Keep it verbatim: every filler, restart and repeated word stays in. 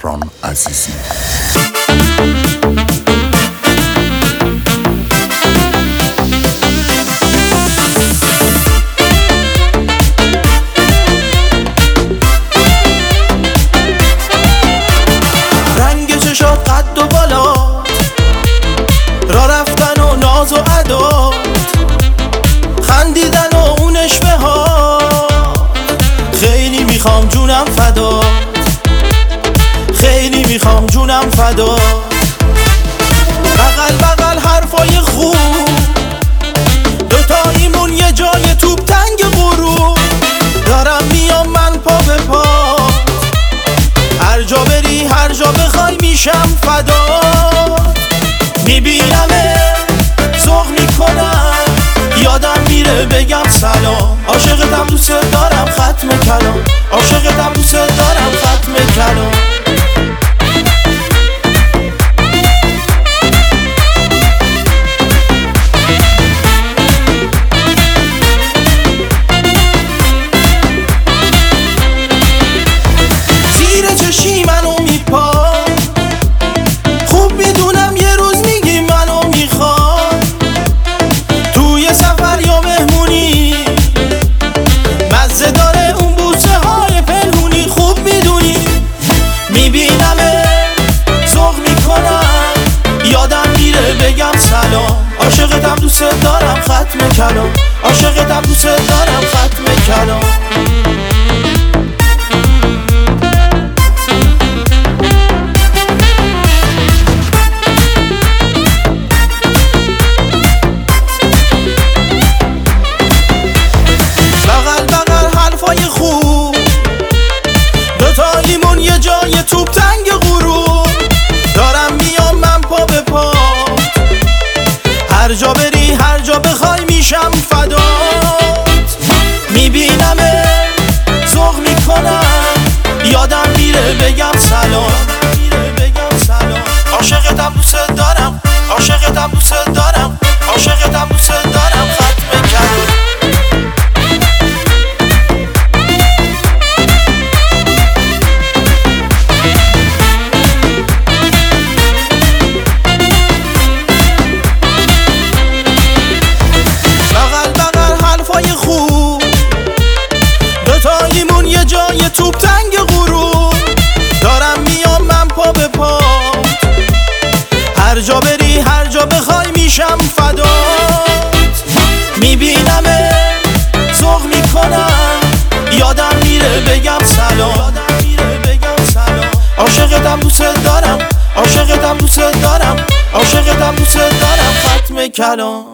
مهران عزیزی. رنگ چشات قد و بالا، را رفتن و ناز و ادا، خندیدن و اون اشبه ها، خیلی میخوام جونم فدا، خیلی میخوام جونم فدا. بغل بغل حرفای خوب، دوتاییمون یه جای توپ تنگ غروب، دارم میام من پا به پا، هر جا بری هر جا بخوای میشم فدا. میبینمه ذوق میکنم، یادم میره بگم سلام، عاشقتم دوست دارم ختم کلام، عاشقتم دوست دارم ختم کلام. زیر چشی منو میپا، خوب میدونم یه روز میگی منو میخواد، توی سفر یا مهمونی مزه داره اون بوسه های پنهونی، خوب میدونی. میبینمه ذوق میکنم، یادم میره بگم سلام، عاشقتم دوست دارم ختم کلام، عاشقتم دوست دارم ختم کلام. دوتاییمون یه جای توپ تنگ غروب، دارم میام من پا به پا، هر جا بری هر جا بخوای میشم فدات. میبینمه ذوق میکنم، یادم میره بگم سلام، عاشقتم دوست دارم، عاشقتم دوست دارم، عاشقتم دوست دارم ختم کلام. دوتاییمون یه جای توپ تنگ غروب، دارم میام من پا به پا، هر جا بری هر جا بخوای میشم فدات. میبینمه ذوق میکنم، یادم میره بگم سلام، عاشقتم دوست دارم، عاشقتم دوست دارم، عاشقتم دوست دارم ختم کلام.